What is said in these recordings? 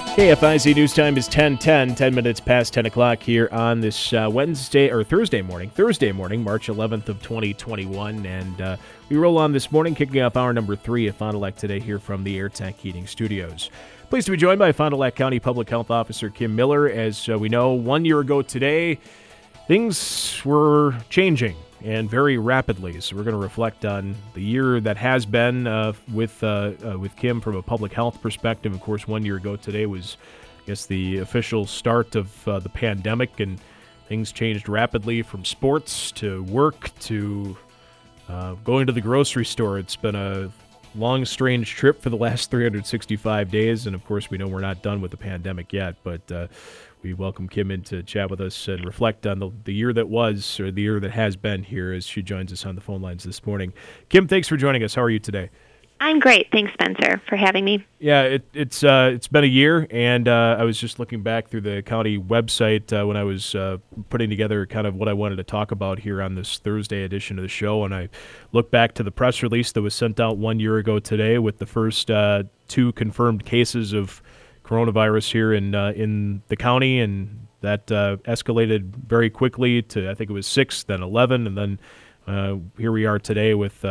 KFIZ News Time is 10:10, 10 minutes past 10 o'clock here on this Thursday morning, March 11th of 2021. And we roll on this morning, kicking off hour number 3 of Fond du Lac today here from the AirTech Heating Studios. Pleased to be joined by Fond du Lac County Public Health Officer Kim Miller. As we know, 1 year ago today, things were changing and very rapidly. So we're going to reflect on the year that has been with Kim from a public health perspective. Of course, 1 year ago today was, I guess, the official start of the pandemic, and things changed rapidly from sports to work to going to the grocery store. It's been a long, strange trip for the last 365 days, and of course, we know we're not done with the pandemic yet, but we welcome Kim in to chat with us and reflect on the year that was, or the year that has been here, as she joins us on the phone lines this morning. Kim, thanks for joining us. How are you today? I'm great. Thanks, Spencer, for having me. Yeah, it's been a year, and I was just looking back through the county website when I was putting together kind of what I wanted to talk about here on this Thursday edition of the show, and I looked back to the press release that was sent out 1 year ago today with the first 2 confirmed cases of coronavirus here in the county, and that escalated very quickly to, I think it was 6, then 11, and then here we are today with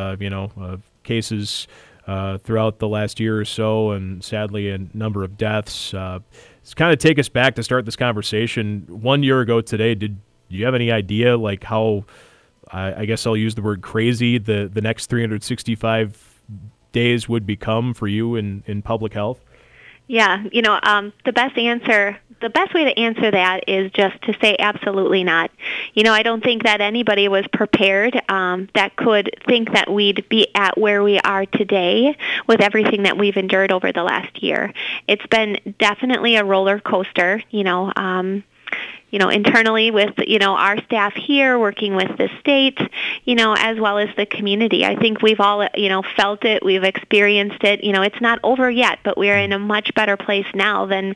cases throughout the last year or so, and sadly a number of deaths. It's kind of take us back to start this conversation. 1 year ago today, did you have any idea like how, I guess I'll use the word crazy, the next 365 days would become for you in public health? Yeah, the best way to answer that is just to say absolutely not. I don't think that anybody was prepared that could think that we'd be at where we are today with everything that we've endured over the last year. It's been definitely a roller coaster, internally with, our staff here working with the state, as well as the community. I think we've all, felt it, we've experienced it. It's not over yet, but we're in a much better place now than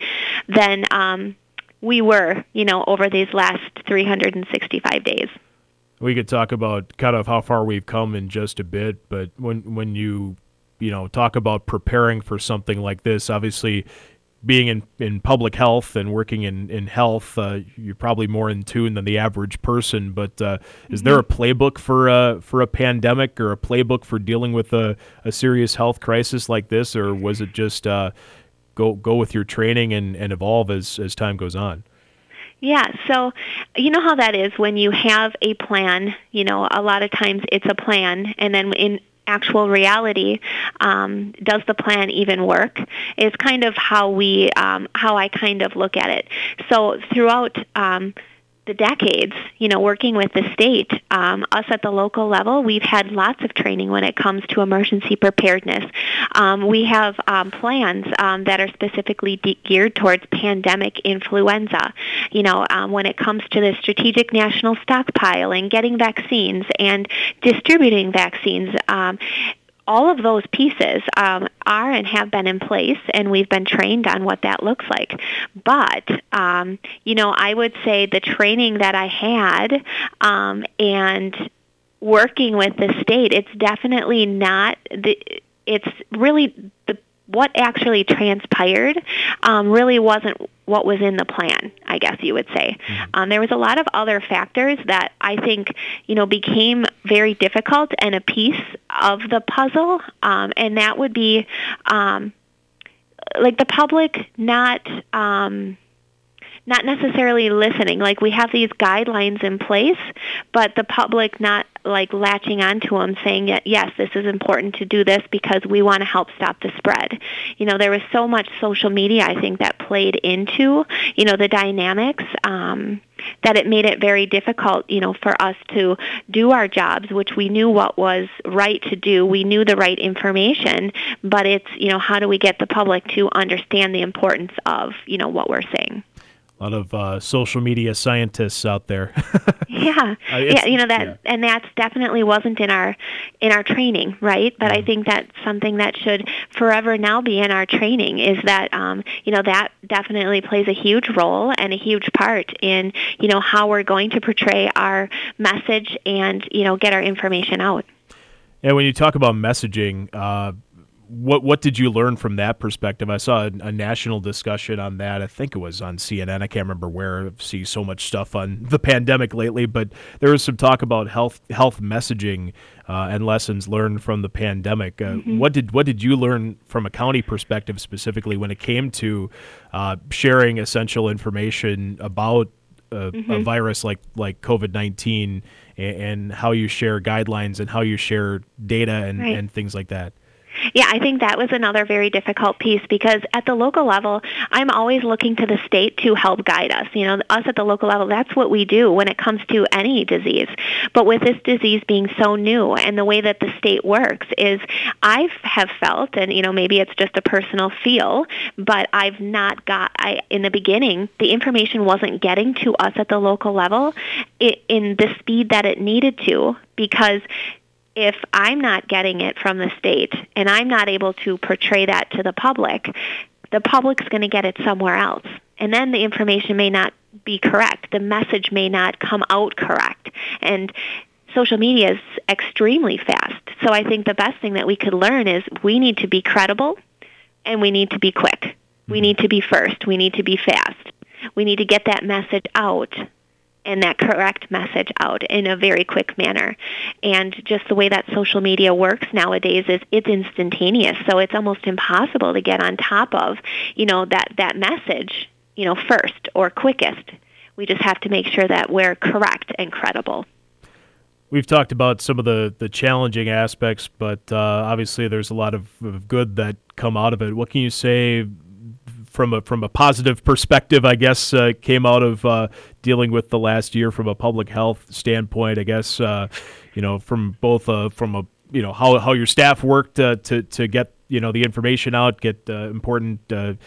we were, over these last 365 days. We could talk about kind of how far we've come in just a bit, but when you talk about preparing for something like this, obviously being in public health and working in health, you're probably more in tune than the average person. But is there a playbook for a pandemic, or a playbook for dealing with a serious health crisis like this, or was it just go with your training and evolve as time goes on? Yeah, so you know how that is when you have a plan. A lot of times it's a plan, and then in actual reality, does the plan even work, is kind of how I kind of look at it. So throughout the decades, working with the state, us at the local level, we've had lots of training when it comes to emergency preparedness. We have plans that are specifically geared towards pandemic influenza. When it comes to the strategic national stockpiling, getting vaccines and distributing vaccines, all of those pieces are and have been in place, and we've been trained on what that looks like. But, I would say the training that I had and working with the state, it's definitely not, it's really what actually transpired really wasn't what was in the plan, I guess you would say. There was a lot of other factors that I think, became very difficult and a piece of the puzzle, and that would be like the public not necessarily listening. Like, we have these guidelines in place, but the public not latching onto them, saying, yes, this is important to do this because we want to help stop the spread. There was so much social media, I think, that played into, the dynamics, that it made it very difficult, for us to do our jobs, which we knew what was right to do. We knew the right information, but it's, how do we get the public to understand the importance of, what we're saying? A lot of social media scientists out there. Yeah, and that's definitely wasn't in our training, right? But I think that's something that should forever now be in our training. Is that that definitely plays a huge role and a huge part in how we're going to portray our message and get our information out. And when you talk about messaging, what did you learn from that perspective? I saw a national discussion on that. I think it was on CNN. I can't remember where. I see so much stuff on the pandemic lately, but there was some talk about health messaging and lessons learned from the pandemic. What did you learn from a county perspective specifically when it came to sharing essential information about a virus like COVID-19 and how you share guidelines and how you share data and things like that? Yeah, I think that was another very difficult piece because at the local level, I'm always looking to the state to help guide us. Us at the local level, that's what we do when it comes to any disease. But with this disease being so new and the way that the state works is I have felt, and maybe it's just a personal feel, but in the beginning, the information wasn't getting to us at the local level in the speed that it needed to, because if I'm not getting it from the state and I'm not able to portray that to the public's going to get it somewhere else. And then the information may not be correct. The message may not come out correct. And social media is extremely fast. So I think the best thing that we could learn is we need to be credible and we need to be quick. We need to be first. We need to be fast. We need to get that message out and that correct message out in a very quick manner. And just the way that social media works nowadays is it's instantaneous. So it's almost impossible to get on top of, that message, first or quickest. We just have to make sure that we're correct and credible. We've talked about some of the challenging aspects, but obviously there's a lot of good that come out of it. What can you say from a positive perspective, I guess, came out of dealing with the last year from a public health standpoint? I guess, from both how your staff worked to get the information out, get important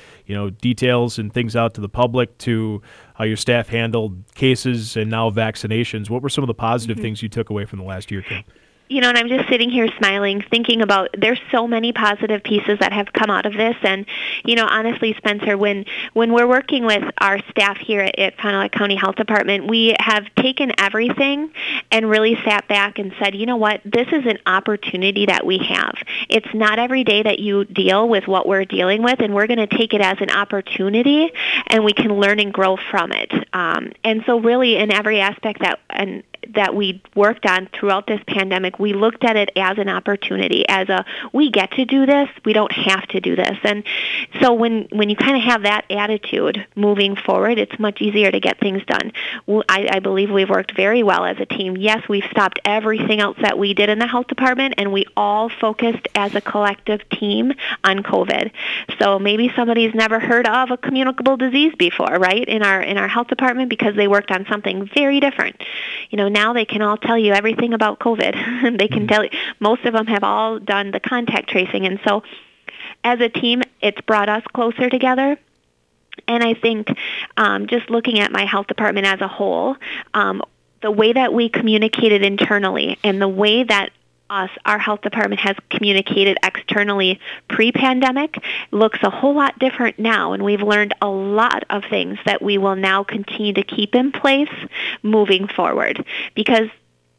details and things out to the public, to how your staff handled cases and now vaccinations. What were some of the positive things you took away from the last year, Kim? And I'm just sitting here smiling, thinking about there's so many positive pieces that have come out of this. And, honestly, Spencer, when we're working with our staff here at Fond du Lac County Health Department, we have taken everything and really sat back and said, you know what, this is an opportunity that we have. It's not every day that you deal with what we're dealing with, and we're going to take it as an opportunity, and we can learn and grow from it. And so really in every aspect that we worked on throughout this pandemic, we looked at it as an opportunity, we get to do this, we don't have to do this. And so when you kind of have that attitude moving forward, it's much easier to get things done. I believe we've worked very well as a team. Yes, we've stopped everything else that we did in the health department, and we all focused as a collective team on COVID. So maybe somebody's never heard of a communicable disease before, right, in our health department, because they worked on something very different. Now they can all tell you everything about COVID. They can tell you, most of them have all done the contact tracing. And so as a team, it's brought us closer together. And I think just looking at my health department as a whole, the way that we communicated internally and the way that our health department has communicated externally pre-pandemic looks a whole lot different now, and we've learned a lot of things that we will now continue to keep in place moving forward. Because,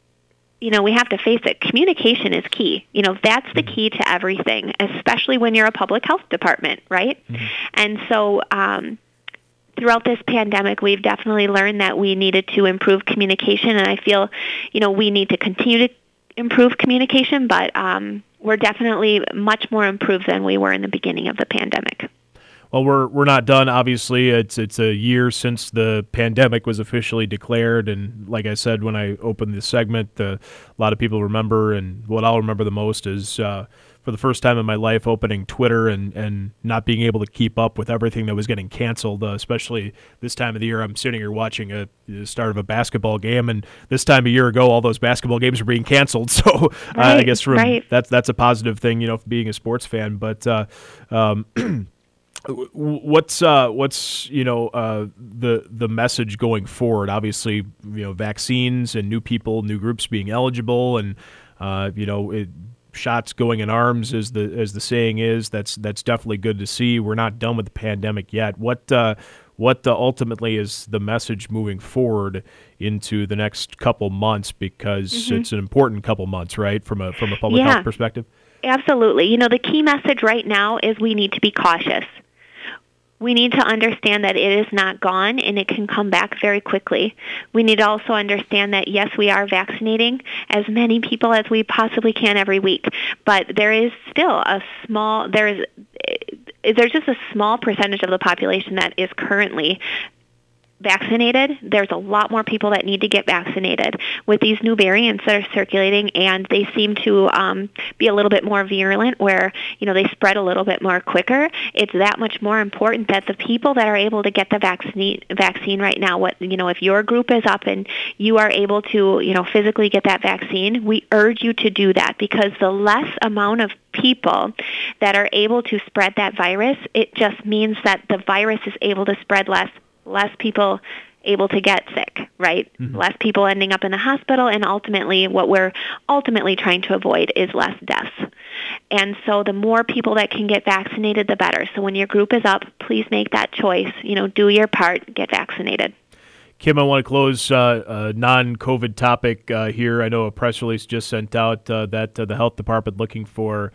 we have to face it, communication is key. That's the key to everything, especially when you're a public health department, right? And so throughout this pandemic, we've definitely learned that we needed to improve communication, and I feel, we need to continue to improve communication, but we're definitely much more improved than we were in the beginning of the pandemic. Well, we're not done. Obviously, it's a year since the pandemic was officially declared, and like I said when I opened this segment, a lot of people remember, and what I'll remember the most is for the first time in my life opening Twitter and not being able to keep up with everything that was getting canceled, especially this time of the year. I'm sitting here watching the start of a basketball game, and this time a year ago, all those basketball games were being canceled. So I guess that's a positive thing, for being a sports fan. But what's the message going forward? Obviously, vaccines and new people, new groups being eligible, and shots going in arms, as the saying is. That's definitely good to see. We're not done with the pandemic yet. What ultimately is the message moving forward into the next couple months? Because it's an important couple months, right, from a public health perspective. Absolutely. You know, the key message right now is we need to be cautious. We need to understand that it is not gone and it can come back very quickly. We need to also understand that, yes, we are vaccinating as many people as we possibly can every week, but there is still there's just a small percentage of the population that is currently vaccinated. There's a lot more people that need to get vaccinated with these new variants that are circulating, and they seem to be a little bit more virulent where, they spread a little bit more quicker. It's that much more important that the people that are able to get the vaccine right now, if your group is up and you are able to, physically get that vaccine, we urge you to do that, because the less amount of people that are able to spread that virus, it just means that the virus is able to spread less people able to get sick, right? Mm-hmm. Less people ending up in the hospital, and ultimately what we're ultimately trying to avoid is less deaths. And so the more people that can get vaccinated, the better. So when your group is up, please make that choice. Do your part, get vaccinated. Kim, I want to close a non-COVID topic here. I know a press release just sent out that the health department looking for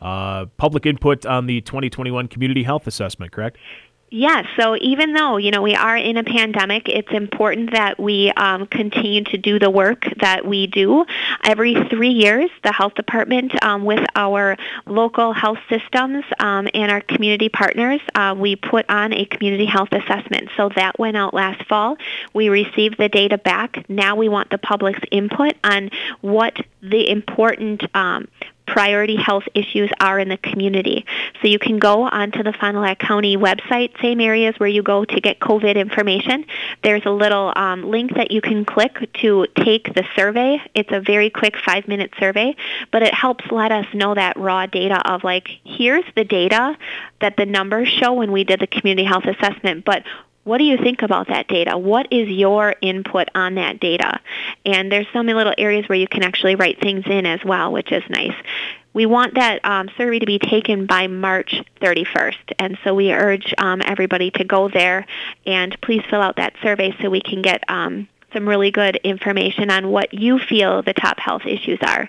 public input on the 2021 community health assessment, correct? Yes. So even though, we are in a pandemic, it's important that we continue to do the work that we do. Every 3 years, the health department, with our local health systems and our community partners, we put on a community health assessment. So that went out last fall. We received the data back. Now we want the public's input on what the important priority health issues are in the community. So you can go onto the Fond du Lac County website, same areas where you go to get COVID information. There's a little link that you can click to take the survey. It's a very quick 5-minute survey, but it helps let us know that raw data of here's the data that the numbers show when we did the community health assessment, but what do you think about that data? What is your input on that data? And there's so many little areas where you can actually write things in as well, which is nice. We want that survey to be taken by March 31st, and so we urge everybody to go there and please fill out that survey so we can get some really good information on what you feel the top health issues are.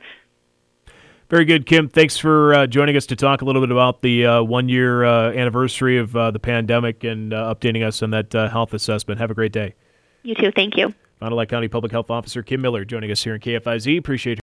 Very good, Kim. Thanks for joining us to talk a little bit about the one-year anniversary of the pandemic and updating us on that health assessment. Have a great day. You too. Thank you. Fond du Lac County Public Health Officer Kim Miller joining us here in KFIZ. Appreciate